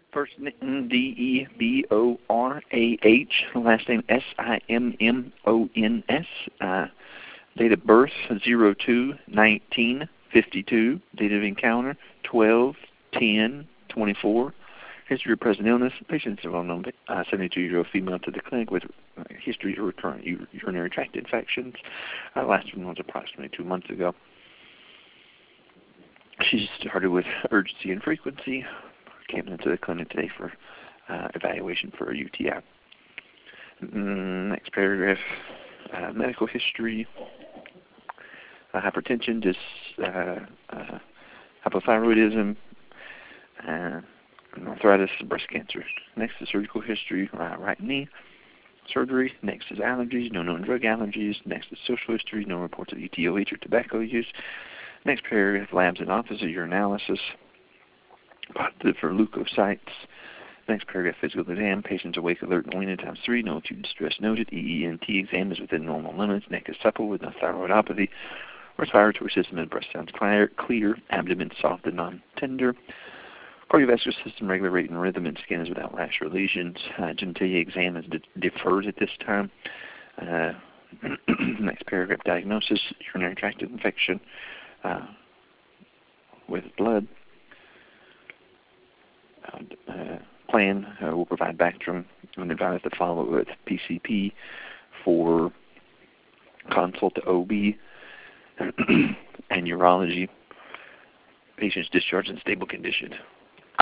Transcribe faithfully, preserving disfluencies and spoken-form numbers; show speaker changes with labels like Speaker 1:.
Speaker 1: First name D E B O R A H, last name S I M M O N S. Uh, date of birth zero two nineteen fifty-two. Date of encounter twelve ten twenty-four. History of present illness. Patient is a well-known uh, seventy-two-year-old female to the clinic with uh, history of recurrent urinary tract infections. Uh, last one was approximately two months ago. She started with urgency and frequency. Came into the clinic today for uh, evaluation for a U T I. Mm, next paragraph, uh, medical history, uh, hypertension, just uh, uh, hypothyroidism, uh, arthritis, breast cancer. Next is surgical history, uh, right knee surgery. Next is allergies, no known drug allergies. Next is social history, no reports of E T O H or tobacco use. Next paragraph, labs and office, urinalysis, positive for leukocytes. Next paragraph, physical exam, patients awake, alert, and weaning times three, no acute distress noted. E E N T exam is within normal limits. Neck is supple with no thyroidopathy. Respiratory system and breast sounds clear, clear. Abdomen soft and non-tender. Cardiovascular system, regular rate and rhythm, and skin is without rash or lesions. Uh, genitalia exam is de- deferred at this time. Uh, next paragraph, diagnosis, urinary tract infection uh, with blood. Uh, uh, plan uh, will provide Bactrim and advise to follow with P C P for consult to O B and urology. Patients discharged in stable condition.